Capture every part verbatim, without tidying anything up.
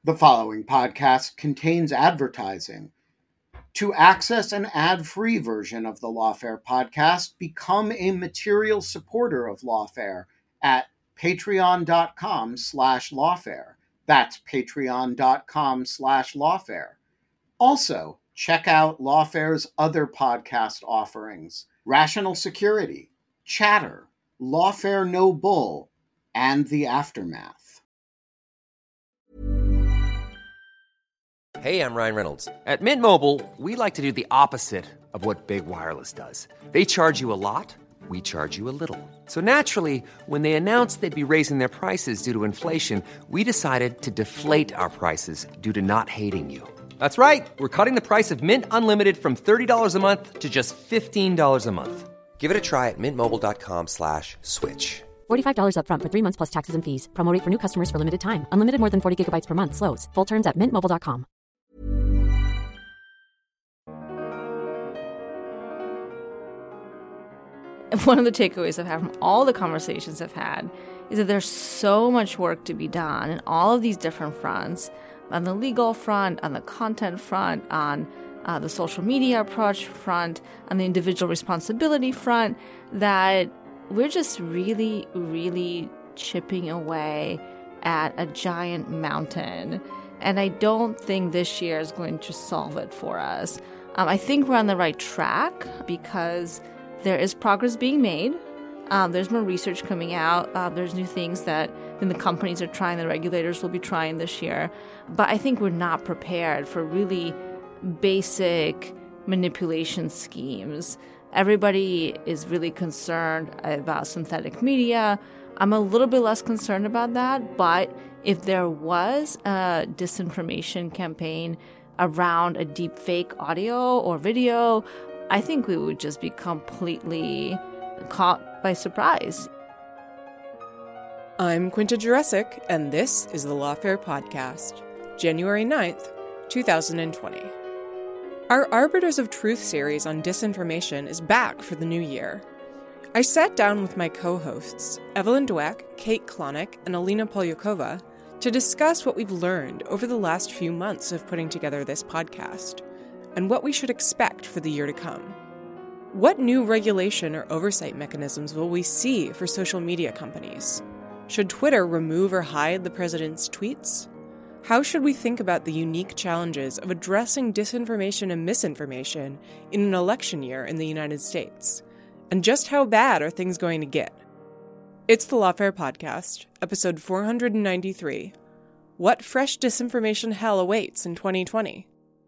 The following podcast contains advertising. To access an ad-free version of the Lawfare podcast, become a material supporter of Lawfare at patreon.com slash lawfare. That's patreon.com slash lawfare. Also, check out Lawfare's other podcast offerings: Rational Security, Chatter, Lawfare No Bull, and The Aftermath. Hey, I'm Ryan Reynolds. At Mint Mobile, we like to do the opposite of what Big Wireless does. They charge you a lot, we charge you a little. So naturally, when they announced they'd be raising their prices due to inflation, we decided to deflate our prices due to not hating you. That's right. We're cutting the price of Mint Unlimited from thirty dollars a month to just fifteen dollars a month. Give it a try at mintmobile.com slash switch. forty-five dollars up front for three months plus taxes and fees. Promo rate for new customers for limited time. Unlimited more than forty gigabytes per month. Slows full terms at mint mobile dot com. One of the takeaways I've had from all the conversations I've had is that there's so much work to be done in all of these different fronts, on the legal front, on the content front, on uh, the social media approach front, on the individual responsibility front, that we're just really, really chipping away at a giant mountain. And I don't think this year is going to solve it for us. Um, I think we're on the right track because there is progress being made. Um, there's more research coming out. Uh, there's new things that then the companies are trying, the regulators will be trying this year. But I think we're not prepared for really basic manipulation schemes. Everybody is really concerned about synthetic media. I'm a little bit less concerned about that, but if there was a disinformation campaign around a deep fake audio or video, I think we would just be completely caught by surprise. I'm Quinta Jurecic, and this is the Lawfare Podcast, January ninth, twenty twenty. Our Arbiters of Truth series on disinformation is back for the new year. I sat down with my co-hosts, Evelyn Dweck, Kate Klonick, and Alina Polyakova, to discuss what we've learned over the last few months of putting together this podcast, and what we should expect for the year to come. What new regulation or oversight mechanisms will we see for social media companies? Should Twitter remove or hide the president's tweets? How should we think about the unique challenges of addressing disinformation and misinformation in an election year in the United States? And just how bad are things going to get? It's the Lawfare Podcast, episode four hundred ninety-three. What fresh disinformation hell awaits in twenty twenty?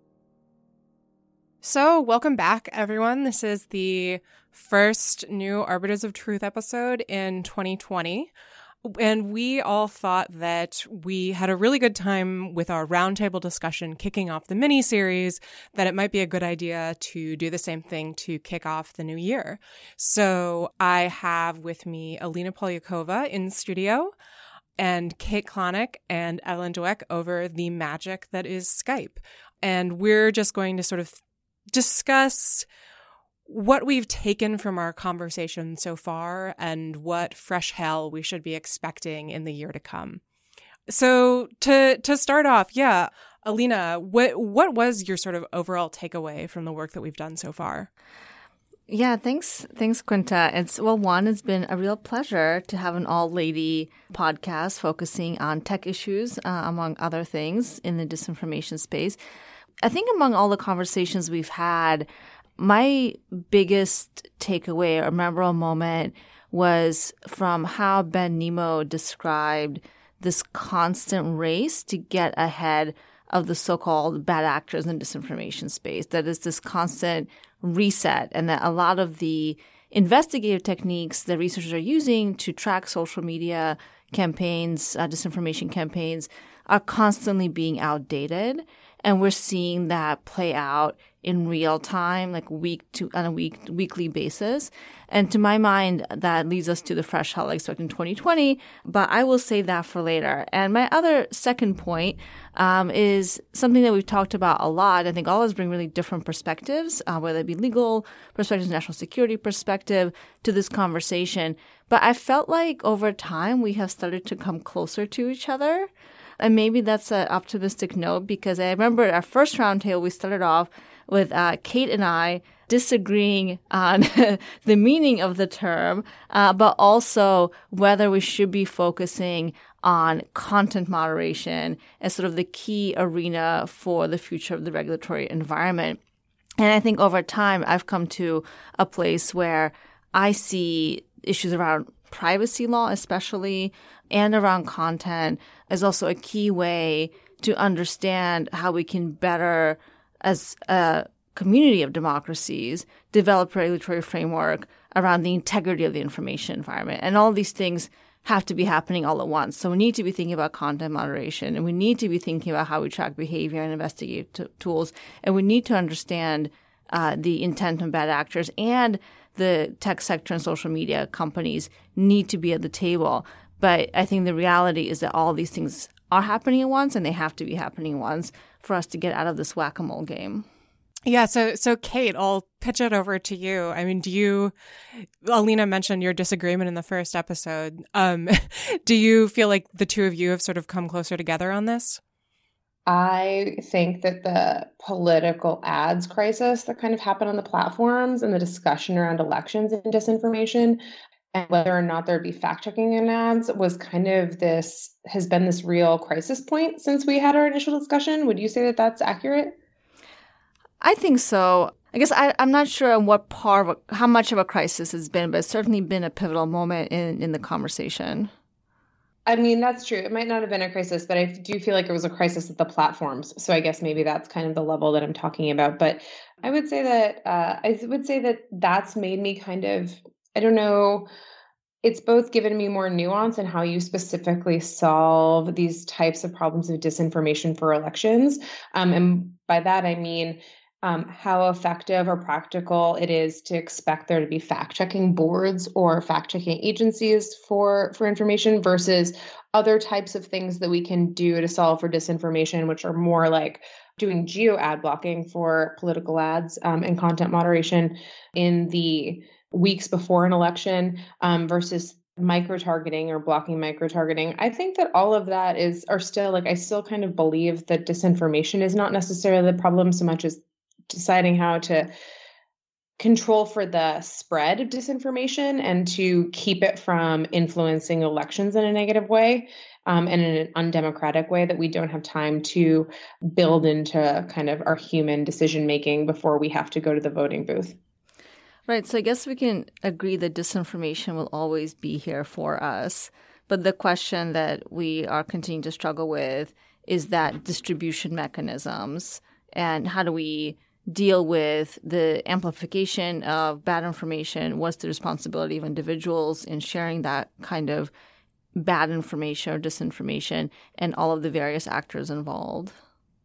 So, welcome back, everyone. This is the first new Arbiters of Truth episode in twenty twenty. And we all thought that we had a really good time with our roundtable discussion kicking off the mini-series, that it might be a good idea to do the same thing to kick off the new year. So I have with me Alina Polyakova in studio and Kate Klonick and Evelyn Dweck over the magic that is Skype. And we're just going to sort of discuss what we've taken from our conversation so far and what fresh hell we should be expecting in the year to come. So to to start off, yeah, Alina, what what was your sort of overall takeaway from the work that we've done so far? Yeah, thanks, thanks, Quinta. It's well, one, it's been a real pleasure to have an all-lady podcast focusing on tech issues, uh, among other things, in the disinformation space. I think among all the conversations we've had, my biggest takeaway or memorable moment was from how Ben Nemo described this constant race to get ahead of the so-called bad actors in the disinformation space. That is this constant reset, and that a lot of the investigative techniques that researchers are using to track social media campaigns, uh, disinformation campaigns, are constantly being outdated. And we're seeing that play out in real time, like week to on a week weekly basis. And to my mind, that leads us to the fresh hell I expect in twenty twenty. But I will save that for later. And my other second point um, is something that we've talked about a lot. I think all of us bring really different perspectives, uh, whether it be legal perspectives, national security perspective, to this conversation. But I felt like over time we have started to come closer to each other. And maybe that's an optimistic note, because I remember our first roundtable, we started off with uh, Kate and I disagreeing on the meaning of the term, uh, but also whether we should be focusing on content moderation as sort of the key arena for the future of the regulatory environment. And I think over time, I've come to a place where I see issues around privacy law, especially, and around content as also a key way to understand how we can better, as a community of democracies, develop a regulatory framework around the integrity of the information environment. And all these things have to be happening all at once. So we need to be thinking about content moderation, and we need to be thinking about how we track behavior and investigate t- tools. And we need to understand uh, the intent of bad actors, and the tech sector and social media companies need to be at the table. But I think the reality is that all these things are happening at once, and they have to be happening at once for us to get out of this whack-a-mole game. Yeah. So, so Kate, I'll pitch it over to you. I mean, do you, Alina mentioned your disagreement in the first episode. Um, do you feel like the two of you have sort of come closer together on this? I think that the political ads crisis that kind of happened on the platforms and the discussion around elections and disinformation and whether or not there'd be fact-checking in ads was kind of this, has been this real crisis point since we had our initial discussion. Would you say that that's accurate? I think so. I guess I, I'm not sure on what part of a, how much of a crisis it's been, but it's certainly been a pivotal moment in, in the conversation. I mean, that's true. It might not have been a crisis, but I do feel like it was a crisis at the platforms. So I guess maybe that's kind of the level that I'm talking about. But I would say that uh, I would say that that's made me kind of, I don't know, it's both given me more nuance in how you specifically solve these types of problems of disinformation for elections. Um, and by that, I mean, Um, how effective or practical it is to expect there to be fact-checking boards or fact-checking agencies for, for information versus other types of things that we can do to solve for disinformation, which are more like doing geo ad blocking for political ads um, and content moderation in the weeks before an election um, versus micro-targeting or blocking micro-targeting. I think that all of that is are still like I still kind of believe that disinformation is not necessarily the problem so much as deciding how to control for the spread of disinformation and to keep it from influencing elections in a negative way um, and in an undemocratic way that we don't have time to build into kind of our human decision making before we have to go to the voting booth. Right. So I guess we can agree that disinformation will always be here for us. But the question that we are continuing to struggle with is that distribution mechanisms, and how do we deal with the amplification of bad information? What's the responsibility of individuals in sharing that kind of bad information or disinformation, and all of the various actors involved?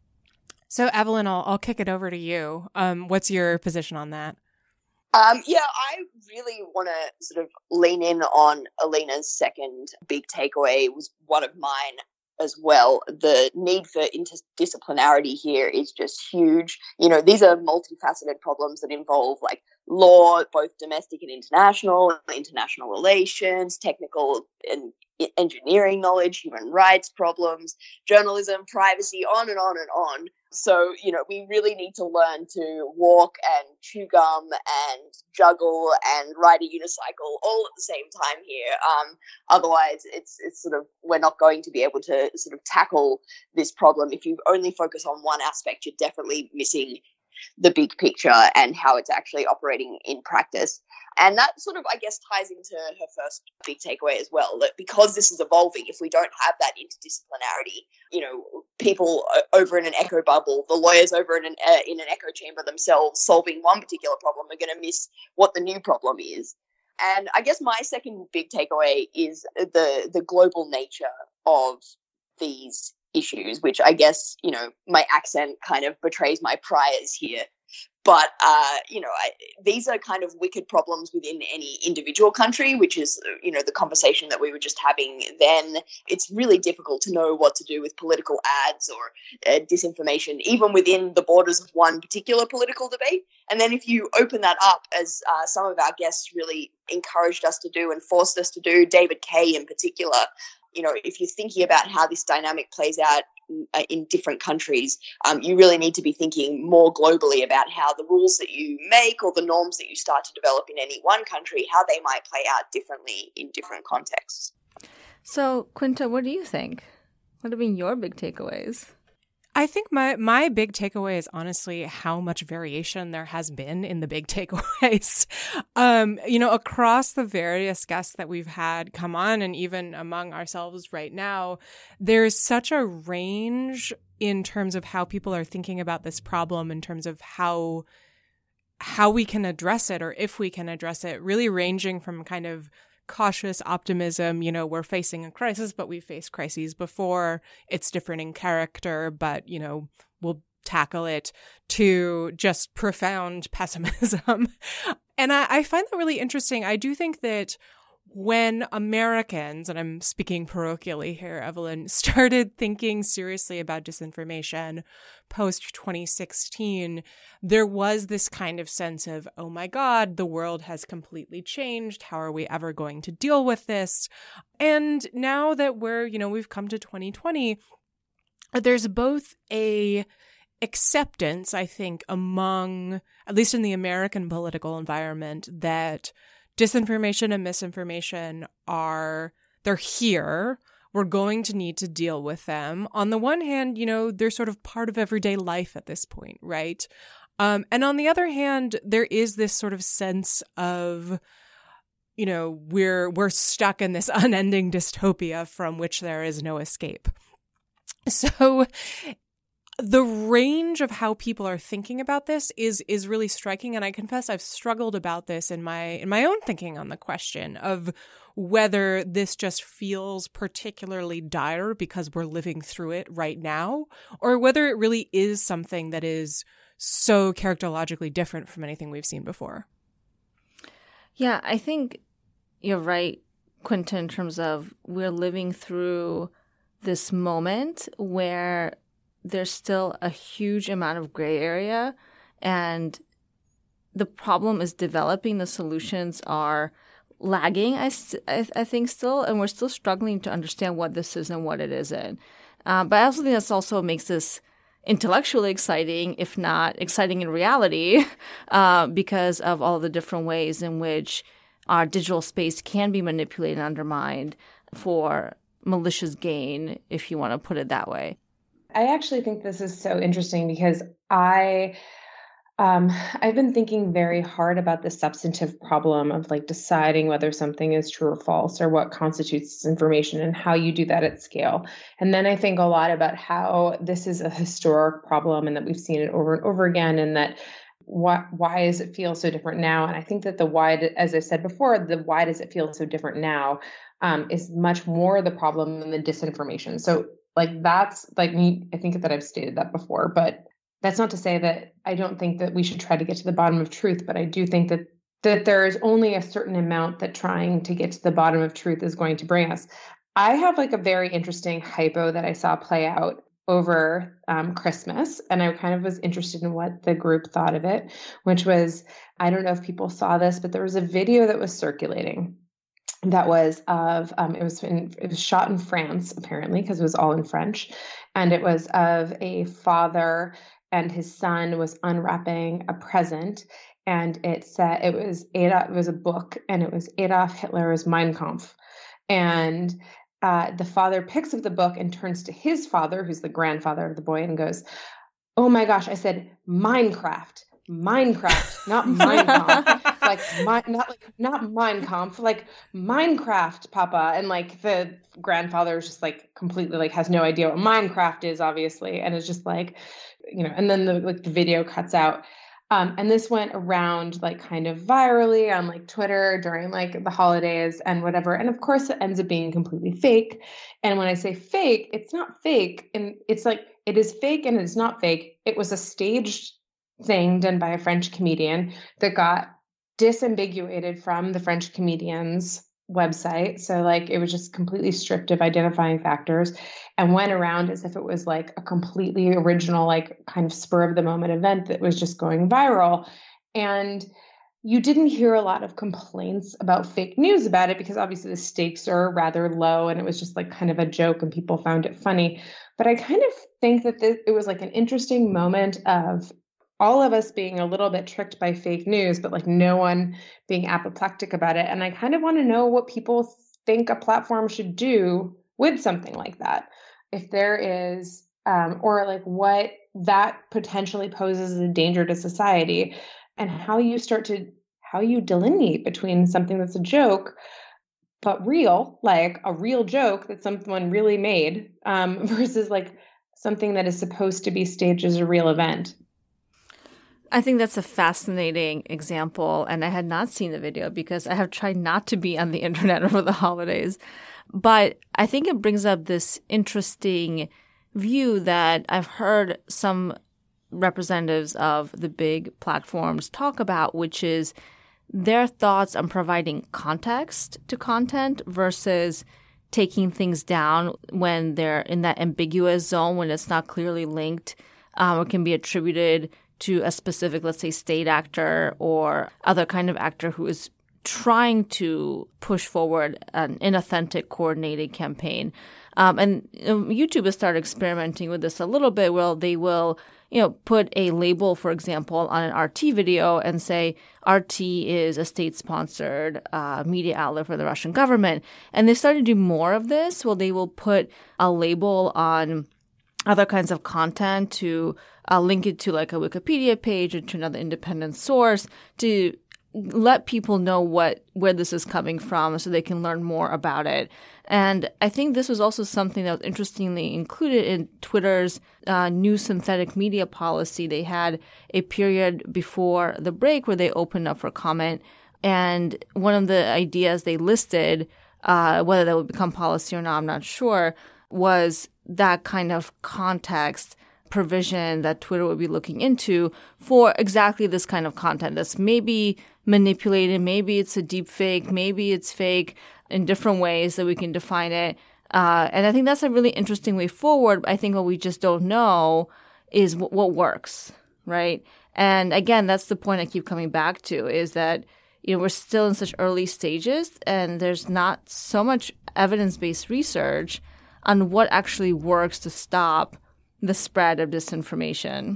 So, Evelyn, I'll, I'll kick it over to you. Um, what's your position on that? Um, yeah, I really want to sort of lean in on Alina's second big takeaway. It was one of mine as well. The need for interdisciplinarity here is just huge. You know, these are multifaceted problems that involve like law, both domestic and international, international relations, technical and engineering knowledge, human rights problems, journalism, privacy, on and on and on. So, you know, we really need to learn to walk and chew gum and juggle and ride a unicycle all at the same time here. Um, otherwise, it's it's sort of, we're not going to be able to sort of tackle this problem. If you only focus on one aspect, you're definitely missing the big picture and how it's actually operating in practice. And that sort of, I guess, ties into her first big takeaway as well, that because this is evolving, if we don't have that interdisciplinarity, you know, people over in an echo bubble, the lawyers over in an, uh, in an echo chamber themselves solving one particular problem are going to miss what the new problem is. And I guess my second big takeaway is the the global nature of these issues, which I guess, you know, my accent kind of betrays my priors here. But, uh, you know, I, these are kind of wicked problems within any individual country, which is, you know, the conversation that we were just having then. It's really difficult to know what to do with political ads or uh, disinformation, even within the borders of one particular political debate. And then if you open that up, as uh, some of our guests really encouraged us to do and forced us to do, David Kaye in particular, you know, if you're thinking about how this dynamic plays out in, in different countries, um, you really need to be thinking more globally about how the rules that you make or the norms that you start to develop in any one country, how they might play out differently in different contexts. So, Quinta, what do you think? What have been your big takeaways? I think my, my big takeaway is honestly how much variation there has been in the big takeaways. um, you know, across the various guests that we've had come on, and even among ourselves right now, there's such a range in terms of how people are thinking about this problem, in terms of how how we can address it, or if we can address it, really ranging from kind of cautious optimism, you know, we're facing a crisis, but we've faced crises before. It's different in character, but, you know, we'll tackle it, to just profound pessimism. And I, I find that really interesting. I do think that when Americans, and I'm speaking parochially here, Evelyn, started thinking seriously about disinformation post twenty sixteen, there was this kind of sense of, oh my God, the world has completely changed. How are we ever going to deal with this? And now that we're, you know, we've come to twenty twenty, there's both a acceptance, I think, among, at least in the American political environment, that disinformation and misinformation are, they're here. We're going to need to deal with them. On the one hand, you know, they're sort of part of everyday life at this point, right? Um, and on the other hand, there is this sort of sense of, you know, we're we're stuck in this unending dystopia from which there is no escape. So the range of how people are thinking about this is is really striking, and I confess I've struggled about this in my in my own thinking on the question of whether this just feels particularly dire because we're living through it right now, or whether it really is something that is so characterologically different from anything we've seen before. Yeah, I think you're right, Quinta, in terms of we're living through this moment where there's still a huge amount of gray area, and the problem is developing. The solutions are lagging, I, st- I, I think, still, and we're still struggling to understand what this is and what it isn't. Uh, but I also think this also makes this intellectually exciting, if not exciting in reality, uh, because of all the different ways in which our digital space can be manipulated and undermined for malicious gain, if you want to put it that way. I actually think this is so interesting because I, um, I've been thinking very hard about the substantive problem of like deciding whether something is true or false, or what constitutes disinformation, and how you do that at scale. And then I think a lot about how this is a historic problem, and that we've seen it over and over again, and that why why does it feel so different now? And I think that the why, as I said before, the why does it feel so different now um, is much more the problem than the disinformation. So like that's like me, I think that I've stated that before, but that's not to say that I don't think that we should try to get to the bottom of truth. But I do think that that there is only a certain amount that trying to get to the bottom of truth is going to bring us. I have like a very interesting hypo that I saw play out over um, Christmas, and I kind of was interested in what the group thought of it, which was, I don't know if people saw this, but there was a video that was circulating that was of, um, it was in, it was shot in France, apparently, because it was all in French. And it was of a father and his son was unwrapping a present. And it said, it was Adolf, it was a book, and it was Adolf Hitler's Mein Kampf. And uh, the father picks up the book and turns to his father, who's the grandfather of the boy, and goes, "Oh my gosh," I said, "Minecraft. Minecraft, not Minecraft, like my, not like not Minecraft, like Minecraft, Papa." And like the grandfather is just like completely like has no idea what Minecraft is, obviously, and it's just like, you know. And then the like the video cuts out, um, and this went around like kind of virally on like Twitter during like the holidays and whatever. And of course, it ends up being completely fake. And when I say fake, it's not fake, and it's like it is fake and it's not fake. It was a staged thing done by a French comedian that got disambiguated from the French comedian's website. So like it was just completely stripped of identifying factors and went around as if it was like a completely original, like kind of spur of the moment event that was just going viral. And you didn't hear a lot of complaints about fake news about it because obviously the stakes are rather low and it was just like kind of a joke and people found it funny. But I kind of think that this, it was like an interesting moment of all of us being a little bit tricked by fake news, but like no one being apoplectic about it. And I kind of want to know what people think a platform should do with something like that. If there is, um, or like what that potentially poses as a danger to society, and how you start to, how you delineate between something that's a joke, but real, like a real joke that someone really made, um, versus like something that is supposed to be staged as a real event. I think that's a fascinating example, and I had not seen the video because I have tried not to be on the internet over the holidays. But I think it brings up this interesting view that I've heard some representatives of the big platforms talk about, which is their thoughts on providing context to content versus taking things down when they're in that ambiguous zone, when it's not clearly linked um, or can be attributed to a specific, let's say, state actor or other kind of actor who is trying to push forward an inauthentic, coordinated campaign. Um, and you know, YouTube has started experimenting with this a little bit, where they will, you know, put a label, for example, on an R T video and say R T is a state-sponsored uh, media outlet for the Russian government. And they started to do more of this. Well, they will put a label on other kinds of content to uh, link it to like a Wikipedia page or to another independent source to let people know what where this is coming from so they can learn more about it. And I think this was also something that was interestingly included in Twitter's uh, new synthetic media policy. They had a period before the break where they opened up for comment. And one of the ideas they listed, uh, whether that would become policy or not, I'm not sure, was that kind of context provision that Twitter would be looking into for exactly this kind of content that's maybe manipulated, maybe it's a deep fake, maybe it's fake in different ways that we can define it. Uh, and I think that's a really interesting way forward. I think what we just don't know is w- what works, right? And again, that's the point I keep coming back to, is that, you know, we're still in such early stages and there's not so much evidence-based research on what actually works to stop the spread of disinformation.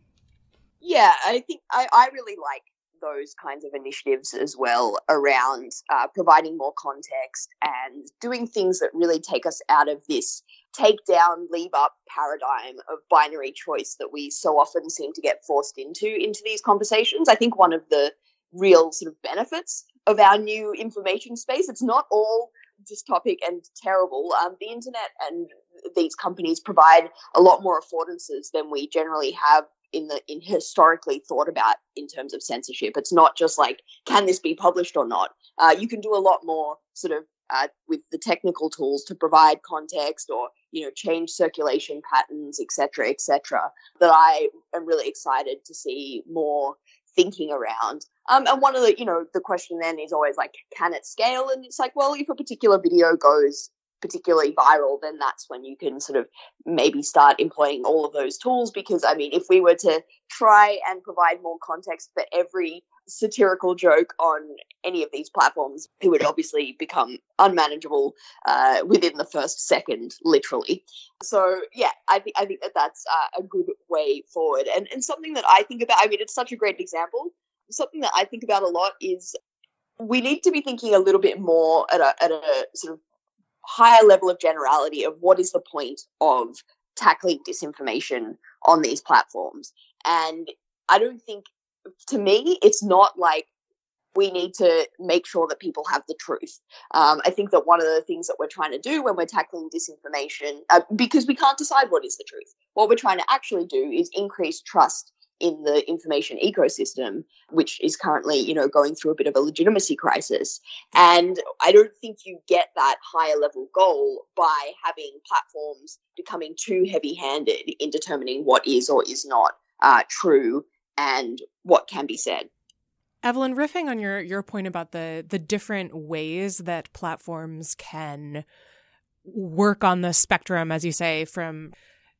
Yeah, I think I, I really like those kinds of initiatives as well around uh, providing more context and doing things that really take us out of this take down, leave up paradigm of binary choice that we so often seem to get forced into into these conversations. I think one of the real sort of benefits of our new information space, it's not all dystopic and terrible. Um, the internet and these companies provide a lot more affordances than we generally have in the in historically thought about in terms of censorship. It's not just like, can this be published or not? Uh, you can do a lot more sort of uh, with the technical tools to provide context or, you know, change circulation patterns, et cetera, et cetera, that I am really excited to see more thinking around. Um, and one of the, you know, the question then is always like, can it scale? And it's like, well, if a particular video goes particularly viral, then that's when you can sort of maybe start employing all of those tools. Because, I mean, if we were to try and provide more context for every satirical joke on any of these platforms, it would obviously become unmanageable uh, within the first second, literally. So, yeah, I think I think that that's uh, a good way forward. And, and something that I think about, I mean, it's such a great example. Something that I think about a lot is we need to be thinking a little bit more at a, at a sort of higher level of generality of what is the point of tackling disinformation on these platforms. And I don't think, to me, it's not like we need to make sure that people have the truth. Um, I think that one of the things that we're trying to do when we're tackling disinformation, uh, because we can't decide what is the truth, what we're trying to actually do is increase trust in the information ecosystem, which is currently, you know, going through a bit of a legitimacy crisis. And I don't think you get that higher level goal by having platforms becoming too heavy-handed in determining what is or is not uh, true and what can be said. Evelyn, riffing on your, your point about the the different ways that platforms can work on the spectrum, as you say, from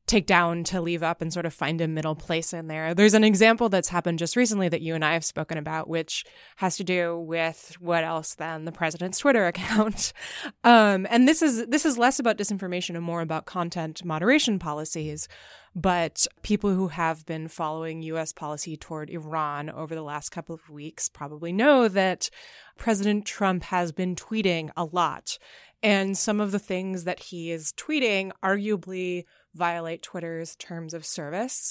take down to leave up and sort of find a middle place in there. There's an example that's happened just recently that you and I have spoken about, which has to do with what else than the president's Twitter account. Um, and this is this is less about disinformation and more about content moderation policies. But people who have been following U S policy toward Iran over the last couple of weeks probably know that President Trump has been tweeting a lot. And some of the things that he is tweeting arguably violate Twitter's terms of service.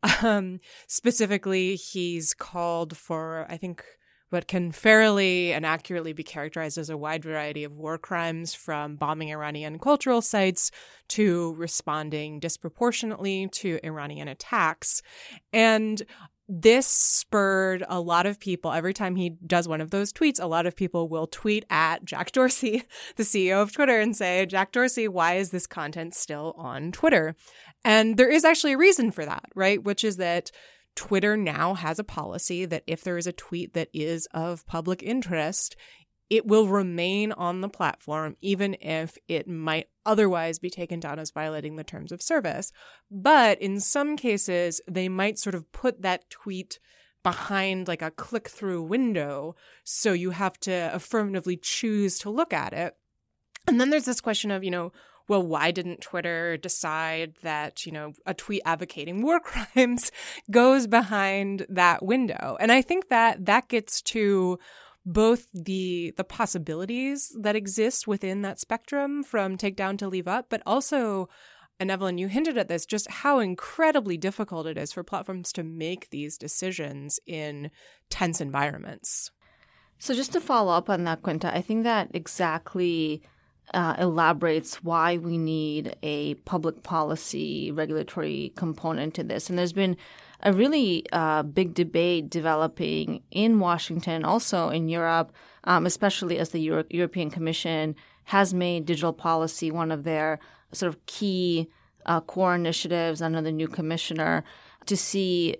Um, specifically, he's called for, I think, what can fairly and accurately be characterized as a wide variety of war crimes, from bombing Iranian cultural sites to responding disproportionately to Iranian attacks. And this spurred a lot of people. Every time he does one of those tweets, a lot of people will tweet at Jack Dorsey, the C E O of Twitter, and say, Jack Dorsey, why is this content still on Twitter? And there is actually a reason for that, right? Which is that Twitter now has a policy that if there is a tweet that is of public interest, it will remain on the platform, even if it might otherwise be taken down as violating the terms of service. But in some cases, they might sort of put that tweet behind like a click-through window, so you have to affirmatively choose to look at it. And then there's this question of, you know, well, why didn't Twitter decide that, you know, a tweet advocating war crimes goes behind that window? And I think that that gets to both the the possibilities that exist within that spectrum from take down to leave up, but also, and Evelyn, you hinted at this, just how incredibly difficult it is for platforms to make these decisions in tense environments. So just to follow up on that, Quinta, I think that exactly uh, elaborates why we need a public policy regulatory component to this. And there's been a really uh, big debate developing in Washington, also in Europe, um, especially as the Euro- European Commission has made digital policy one of their sort of key uh, core initiatives under the new commissioner, to see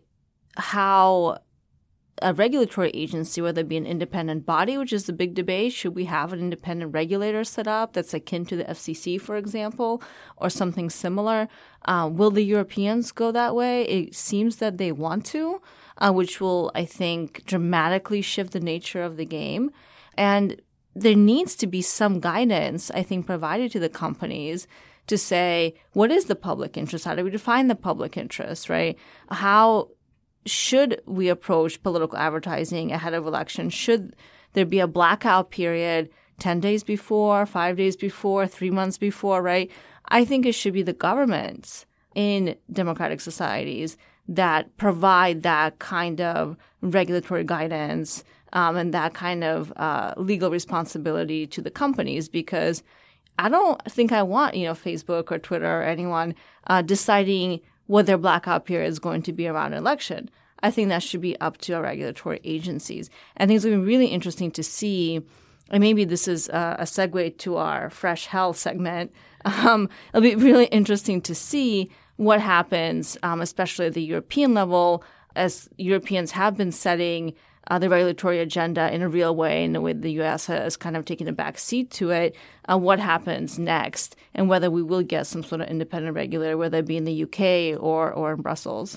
how a regulatory agency, whether it be an independent body, which is the big debate, should we have an independent regulator set up that's akin to the F C C, for example, or something similar? Uh, will the Europeans go that way? It seems that they want to, uh, which will, I think, dramatically shift the nature of the game. And there needs to be some guidance, I think, provided to the companies to say, what is the public interest? How do we define the public interest, right? How should we approach political advertising ahead of elections? Should there be a blackout period ten days before, five days before, three months before, right? I think it should be the governments in democratic societies that provide that kind of regulatory guidance um, and that kind of uh, legal responsibility to the companies, because I don't think I want, you know, Facebook or Twitter or anyone uh, deciding what their blackout period is going to be around an election. I think that should be up to our regulatory agencies. I think it's going to be really interesting to see, and maybe this is a, a segue to our Fresh Health segment. Um, it'll be really interesting to see what happens, um, especially at the European level, as Europeans have been setting uh, the regulatory agenda in a real way, in the way the U S has kind of taken a back seat to it, uh, what happens next, and whether we will get some sort of independent regulator, whether it be in the U K or, or in Brussels.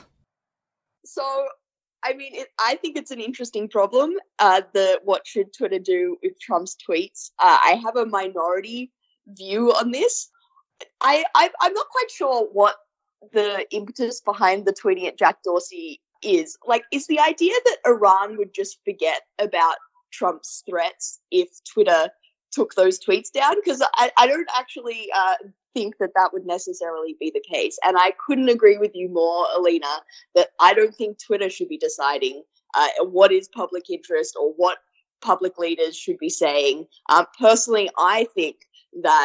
So, I mean, it, I think it's an interesting problem, uh, the what should Twitter do with Trump's tweets. Uh, I have a minority view on this. I, I, I'm not quite sure what the impetus behind the tweeting at Jack Dorsey is. Like, is the idea that Iran would just forget about Trump's threats if Twitter took those tweets down? Because I, I don't actually uh, think that that would necessarily be the case. And I couldn't agree with you more, Alina, that I don't think Twitter should be deciding uh, what is public interest or what public leaders should be saying. Um, personally, I think that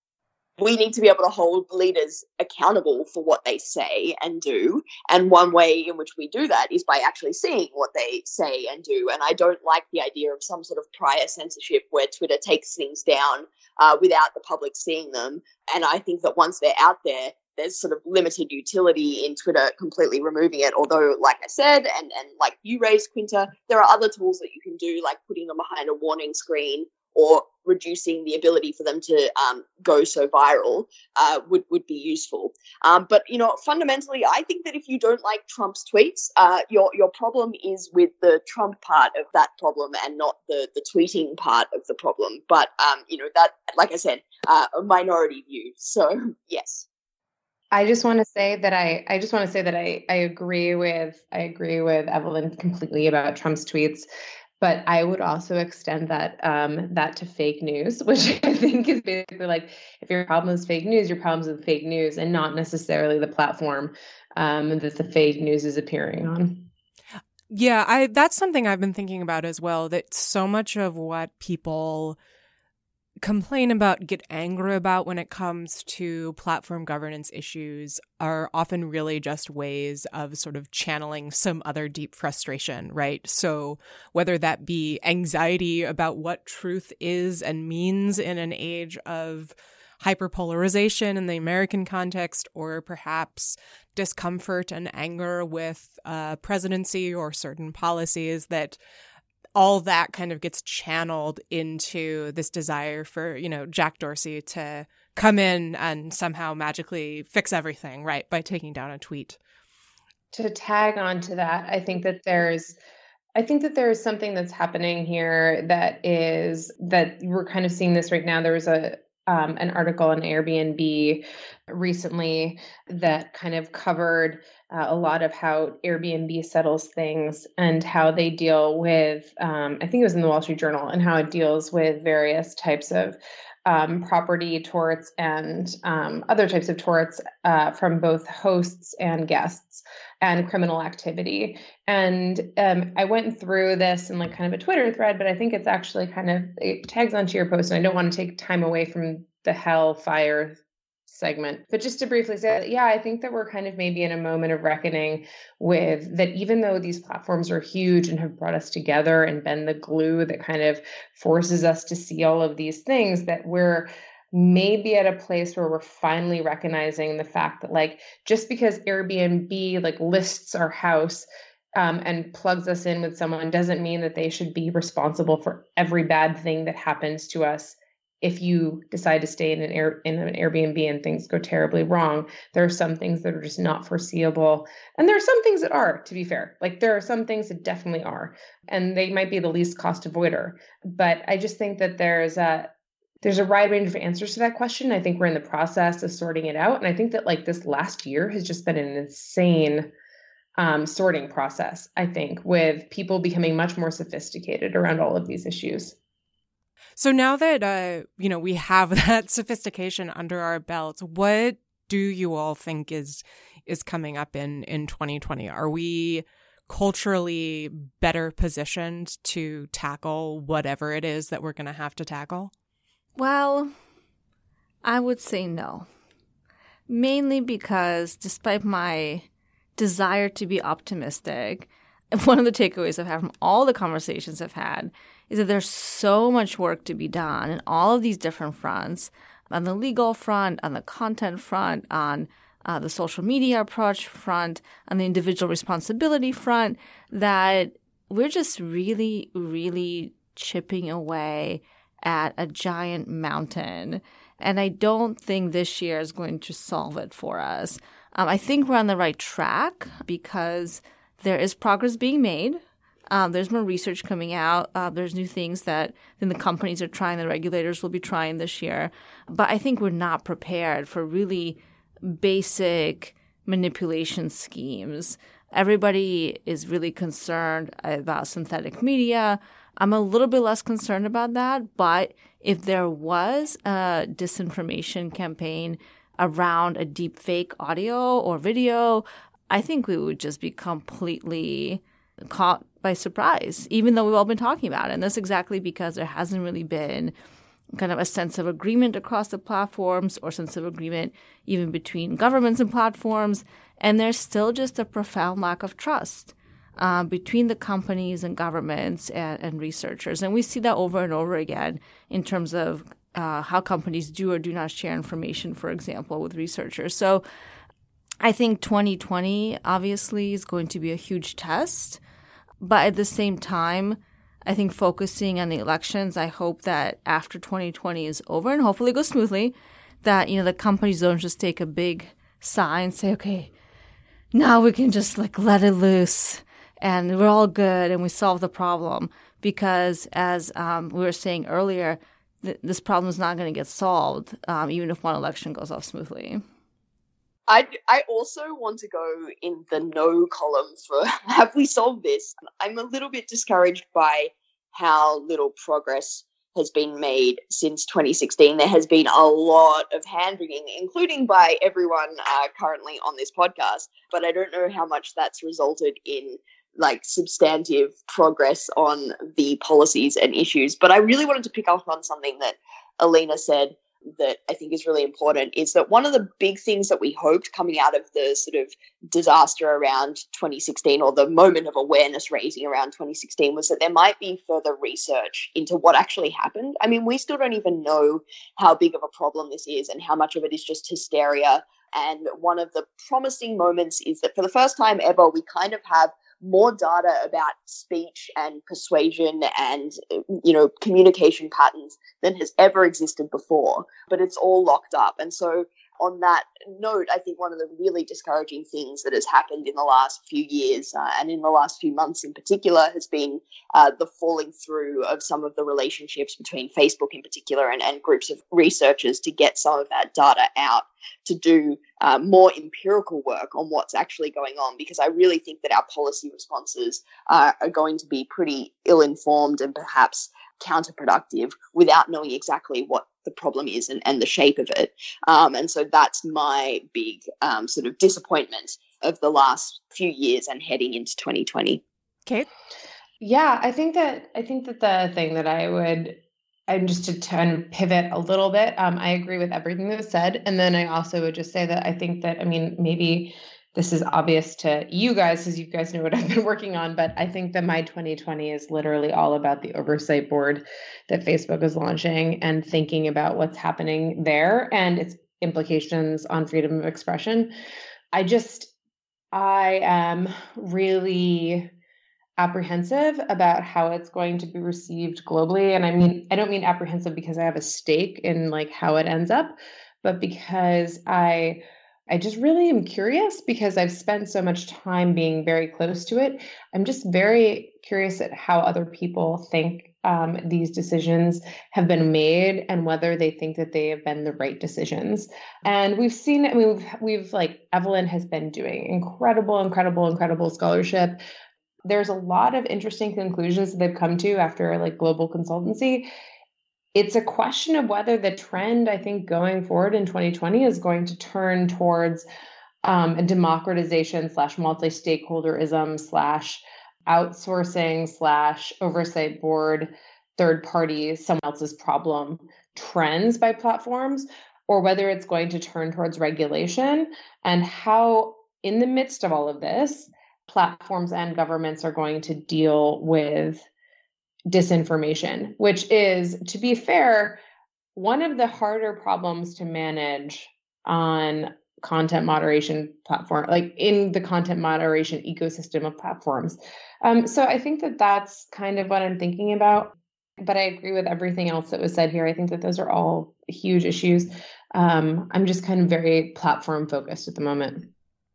we need to be able to hold leaders accountable for what they say and do. And one way in which we do that is by actually seeing what they say and do. And I don't like the idea of some sort of prior censorship where Twitter takes things down uh, without the public seeing them. And I think that once they're out there, there's sort of limited utility in Twitter completely removing it. Although, like I said, and, and like you raised, Quinta, there are other tools that you can do, like putting them behind a warning screen or reducing the ability for them to um, go so viral uh, would, would be useful. Um, but, you know, fundamentally, I think that if you don't like Trump's tweets, uh, your your problem is with the Trump part of that problem and not the, the tweeting part of the problem. But, um, you know, that, like I said, uh, a minority view. So, yes. I just want to say that I, I just want to say that I, I agree with I agree with Evelyn completely about Trump's tweets, but I would also extend that um, that to fake news, which I think is basically like, if your problem is fake news, your problem's with fake news and not necessarily the platform um, that the fake news is appearing on. Yeah, I that's something I've been thinking about as well, that so much of what people complain about, get angry about when it comes to platform governance issues are often really just ways of sort of channeling some other deep frustration, right? So whether that be anxiety about what truth is and means in an age of hyperpolarization in the American context, or perhaps discomfort and anger with uh, presidency or certain policies, that all that kind of gets channeled into this desire for, you know, Jack Dorsey to come in and somehow magically fix everything, right, by taking down a tweet. To tag on to that, I think that there's I think that there is something that's happening here that is that we're kind of seeing this right now. There was a um, an article on Airbnb recently that kind of covered uh, a lot of how Airbnb settles things and how they deal with, um, I think it was in the Wall Street Journal, and how it deals with various types of um, property torts and um, other types of torts uh, from both hosts and guests and criminal activity. And um, I went through this in like kind of a Twitter thread, but I think it's actually kind of, it tags onto your post, and I don't want to take time away from the hellfire segment. But just to briefly say that, yeah, I think that we're kind of maybe in a moment of reckoning with that, even though these platforms are huge and have brought us together and been the glue that kind of forces us to see all of these things, that we're maybe at a place where we're finally recognizing the fact that, like, just because Airbnb like lists our house um, and plugs us in with someone doesn't mean that they should be responsible for every bad thing that happens to us. If you decide to stay in an air in an Airbnb and things go terribly wrong, there are some things that are just not foreseeable. And there are some things that are, to be fair. Like, there are some things that definitely are, and they might be the least cost avoider. But I just think that there's a there's a wide range of answers to that question. I think we're in the process of sorting it out. And I think that, like, this last year has just been an insane um, sorting process, I think, with people becoming much more sophisticated around all of these issues. So now that, uh, you know, we have that sophistication under our belts, what do you all think is is coming up in, in twenty twenty? Are we culturally better positioned to tackle whatever it is that we're going to have to tackle? Well, I would say no. Mainly because despite my desire to be optimistic, one of the takeaways I've had from all the conversations I've had is that there's so much work to be done in all of these different fronts, on the legal front, on the content front, on uh, the social media approach front, on the individual responsibility front, that we're just really, really chipping away at a giant mountain. And I don't think this year is going to solve it for us. Um, I think we're on the right track because there is progress being made. Um, there's more research coming out. Uh, there's new things that then the companies are trying, the regulators will be trying this year. But I think we're not prepared for really basic manipulation schemes. Everybody is really concerned about synthetic media. I'm a little bit less concerned about that. But if there was a disinformation campaign around a deep fake audio or video, I think we would just be completely caught by surprise, even though we've all been talking about it. And that's exactly because there hasn't really been kind of a sense of agreement across the platforms or sense of agreement even between governments and platforms. And there's still just a profound lack of trust uh, between the companies and governments and, and researchers. And we see that over and over again in terms of uh, how companies do or do not share information, for example, with researchers. So I think twenty twenty obviously is going to be a huge test. But at the same time, I think focusing on the elections, I hope that after twenty twenty is over and hopefully it goes smoothly, that, you know, the companies don't just take a big sigh and say, okay, now we can just like let it loose and we're all good and we solve the problem. Because as um, we were saying earlier, th- this problem is not going to get solved, um, even if one election goes off smoothly. I, I also want to go in the no column for have we solved this? I'm a little bit discouraged by how little progress has been made since twenty sixteen. There has been a lot of hand-wringing, including by everyone uh, currently on this podcast, but I don't know how much that's resulted in like substantive progress on the policies and issues. But I really wanted to pick up on something that Alina said that I think is really important, is that one of the big things that we hoped coming out of the sort of disaster around twenty sixteen, or the moment of awareness raising around twenty sixteen, was that there might be further research into what actually happened. I mean, we still don't even know how big of a problem this is and how much of it is just hysteria. And one of the promising moments is that for the first time ever, we kind of have more data about speech and persuasion and, you know, communication patterns than has ever existed before, but it's all locked up. And so on that note, I think one of the really discouraging things that has happened in the last few years uh, and in the last few months in particular has been uh, the falling through of some of the relationships between Facebook in particular and, and groups of researchers to get some of that data out to do uh, more empirical work on what's actually going on, because I really think that our policy responses uh, are going to be pretty ill-informed and perhaps counterproductive without knowing exactly what the problem is and, and the shape of it. Um, and so that's my big um, sort of disappointment of the last few years and heading into twenty twenty. Kate? Yeah, I think that I think that the thing that I would, and just to kind of pivot a little bit, um, I agree with everything that was said. And then I also would just say that I think that, I mean, maybe this is obvious to you guys because you guys know what I've been working on, but I think that my twenty twenty is literally all about the oversight board that Facebook is launching and thinking about what's happening there and its implications on freedom of expression. I just, I am really apprehensive about how it's going to be received globally. And I mean, I don't mean apprehensive because I have a stake in like how it ends up, but because I I just really am curious because I've spent so much time being very close to it. I'm just very curious at how other people think um, these decisions have been made and whether they think that they have been the right decisions. And we've seen, I mean, we've, we've like, Evelyn has been doing incredible, incredible, incredible scholarship. There's a lot of interesting conclusions that they've come to after like global consultancy. It's a question of whether the trend, I think, going forward in twenty twenty is going to turn towards um, a democratization slash multi-stakeholderism slash outsourcing slash oversight board, third parties, someone else's problem trends by platforms, or whether it's going to turn towards regulation, and how in the midst of all of this, platforms and governments are going to deal with disinformation, which is, to be fair, one of the harder problems to manage on content moderation platform, like in the content moderation ecosystem of platforms. Um, so I think that that's kind of what I'm thinking about. But I agree with everything else that was said here. I think that those are all huge issues. Um, I'm just kind of very platform focused at the moment.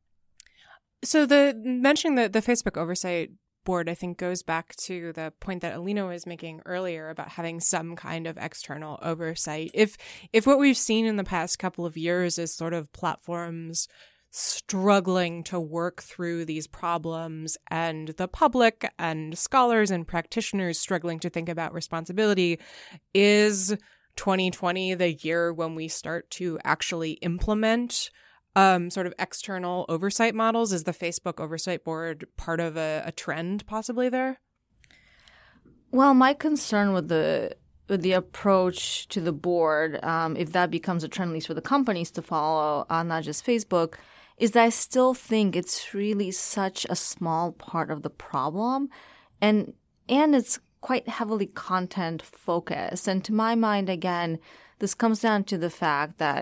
So the mentioning the, the Facebook oversight board, I think, goes back to the point that Alina was making earlier about having some kind of external oversight. If if what we've seen in the past couple of years is sort of platforms struggling to work through these problems and the public and scholars and practitioners struggling to think about responsibility, is twenty twenty the year when we start to actually implement Um, sort of external oversight models? Is the Facebook oversight board part of a, a trend possibly there? Well, my concern with the with the approach to the board, um, if that becomes a trend, at least for the companies to follow, uh, not just Facebook, is that I still think it's really such a small part of the problem, and and it's quite heavily content focused. And to my mind, again, this comes down to the fact that,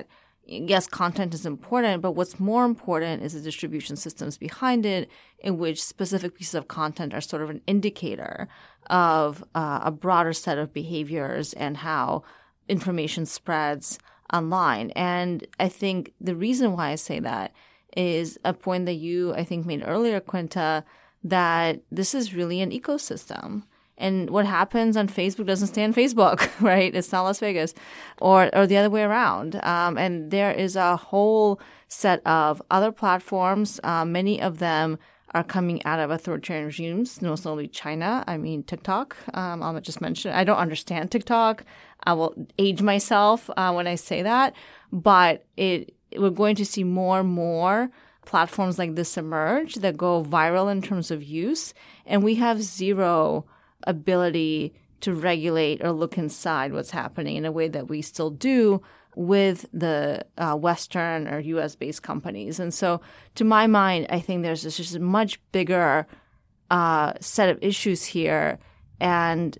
yes, content is important, but what's more important is the distribution systems behind it, in which specific pieces of content are sort of an indicator of uh, a broader set of behaviors and how information spreads online. And I think the reason why I say that is a point that you, I think, made earlier, Quinta, that this is really an ecosystem. And what happens on Facebook doesn't stay on Facebook, right? It's not Las Vegas, or or the other way around. Um, and there is a whole set of other platforms. Uh, many of them are coming out of authoritarian regimes, most notably China. I mean, TikTok. Um, I'll just mention. I don't understand TikTok. I will age myself uh, when I say that, but it we're going to see more and more platforms like this emerge that go viral in terms of use, and we have zero ability to regulate or look inside what's happening in a way that we still do with the uh, Western or U S-based companies. And so to my mind, I think there's this just a much bigger uh, set of issues here. And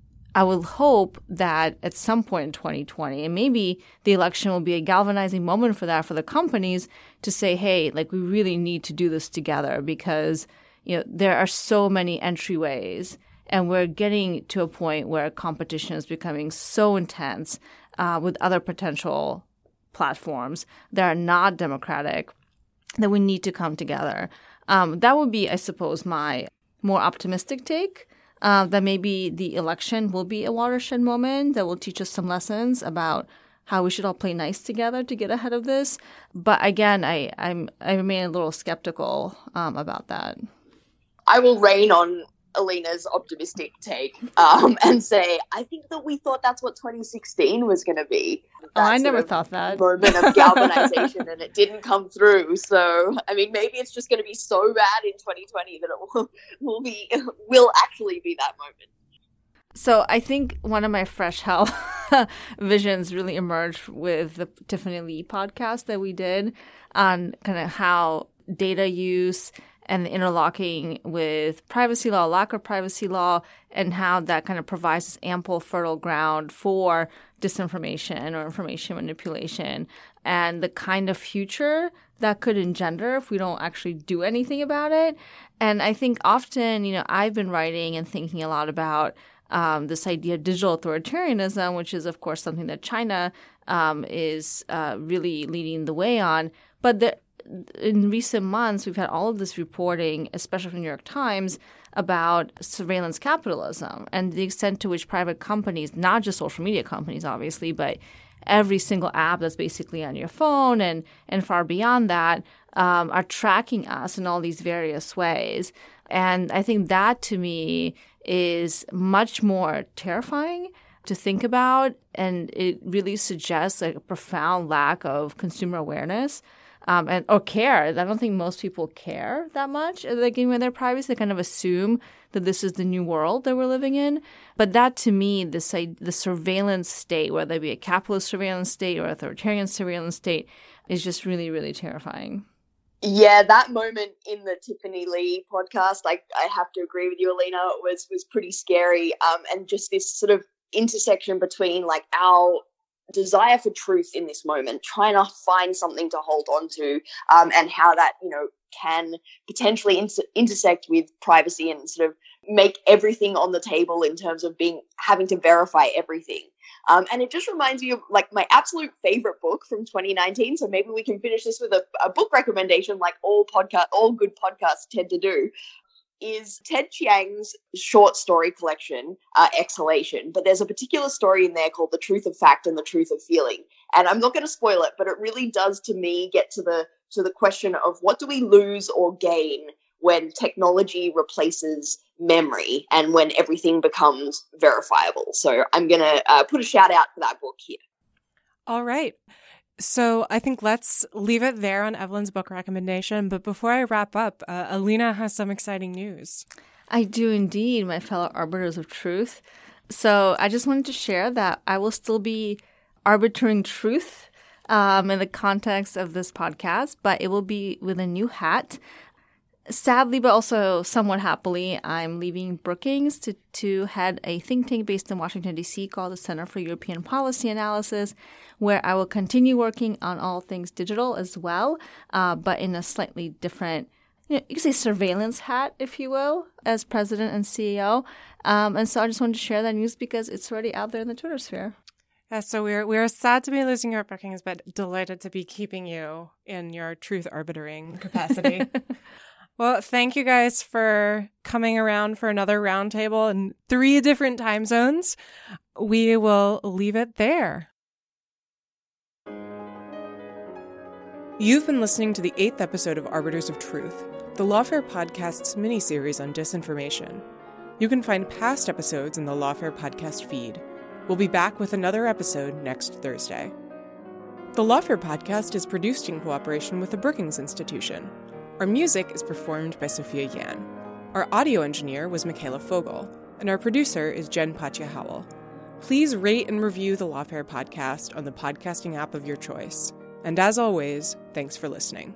I will hope that at some point in twenty twenty, and maybe the election will be a galvanizing moment for that, for the companies to say, hey, like we really need to do this together because, you know, there are so many entryways. And we're getting to a point where competition is becoming so intense uh, with other potential platforms that are not democratic that we need to come together. Um, that would be, I suppose, my more optimistic take, uh, that maybe the election will be a watershed moment that will teach us some lessons about how we should all play nice together to get ahead of this. But again, I I'm, I remain a little skeptical um, about that. I will rain on Alina's optimistic take um, and say, I think that we thought that's what twenty sixteen was going to be. Oh, I never thought that. Moment of galvanization, and it didn't come through. So, I mean, maybe it's just going to be so bad in twenty twenty that it will, will be will actually be that moment. So I think one of my fresh hell visions really emerged with the Tiffany Lee podcast that we did on kind of how data use and the interlocking with privacy law, lack of privacy law, and how that kind of provides this ample fertile ground for disinformation or information manipulation, and the kind of future that could engender if we don't actually do anything about it. And I think often, you know, I've been writing and thinking a lot about um, this idea of digital authoritarianism, which is, of course, something that China um, is uh, really leading the way on. But the in recent months, we've had all of this reporting, especially from the New York Times, about surveillance capitalism and the extent to which private companies, not just social media companies, obviously, but every single app that's basically on your phone and, and far beyond that, um, are tracking us in all these various ways. And I think that, to me, is much more terrifying to think about, and it really suggests like a profound lack of consumer awareness. Um, and or care. I don't think most people care that much. Like, even their privacy, they kind of assume that this is the new world that we're living in. But that, to me, this the surveillance state, whether it be a capitalist surveillance state or authoritarian surveillance state, is just really, really terrifying. Yeah, that moment in the Tiffany Lee podcast, like I have to agree with you, Alina, was was pretty scary. Um, and just this sort of intersection between like our desire for truth in this moment, trying to find something to hold on to, um, and how that, you know, can potentially inter- intersect with privacy and sort of make everything on the table in terms of being having to verify everything. Um, and it just reminds me of like my absolute favorite book from twenty nineteen. So maybe we can finish this with a, a book recommendation, like all podcast, all good podcasts tend to do. Is Ted Chiang's short story collection, uh, Exhalation. But there's a particular story in there called The Truth of Fact and the Truth of Feeling. And I'm not going to spoil it, but it really does, to me, get to the to the question of what do we lose or gain when technology replaces memory and when everything becomes verifiable. So I'm going to uh, put a shout out for that book here. All right. So I think let's leave it there on Evelyn's book recommendation. But before I wrap up, uh, Alina has some exciting news. I do indeed, my fellow arbiters of truth. So I just wanted to share that I will still be arbitering truth um, in the context of this podcast, but it will be with a new hat. sadly, but also somewhat happily, I'm leaving Brookings to, to head a think tank based in Washington, D C called the Center for European Policy Analysis, where I will continue working on all things digital as well, uh, but in a slightly different, you know, you could say surveillance hat, if you will, as president and C E O. Um, and so I just wanted to share that news because it's already out there in the Twitter sphere. Yeah, so we're we're sad to be losing you at Brookings, but delighted to be keeping you in your truth arbitering capacity. Well, thank you guys for coming around for another roundtable in three different time zones. We will leave it there. You've been listening to the eighth episode of Arbiters of Truth, the Lawfare podcast's mini-series on disinformation. You can find past episodes in the Lawfare podcast feed. We'll be back with another episode next Thursday. The Lawfare podcast is produced in cooperation with the Brookings Institution. Our music is performed by Sophia Yan. Our audio engineer was Michaela Fogel, and our producer is Jen Patja-Howell. Please rate and review the Lawfare podcast on the podcasting app of your choice. And as always, thanks for listening.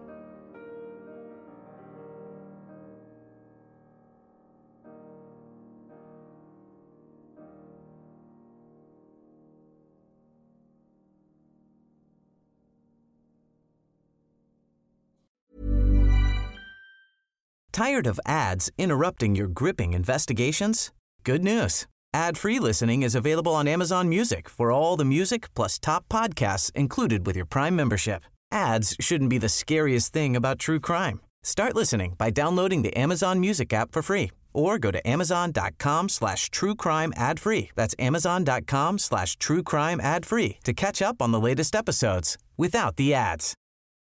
Tired of ads interrupting your gripping investigations? Good news. Ad-free listening is available on Amazon Music for all the music plus top podcasts included with your Prime membership. Ads shouldn't be the scariest thing about true crime. Start listening by downloading the Amazon Music app for free or go to amazon.com slash true crime ad free. That's amazon.com slash true crime ad free to catch up on the latest episodes without the ads.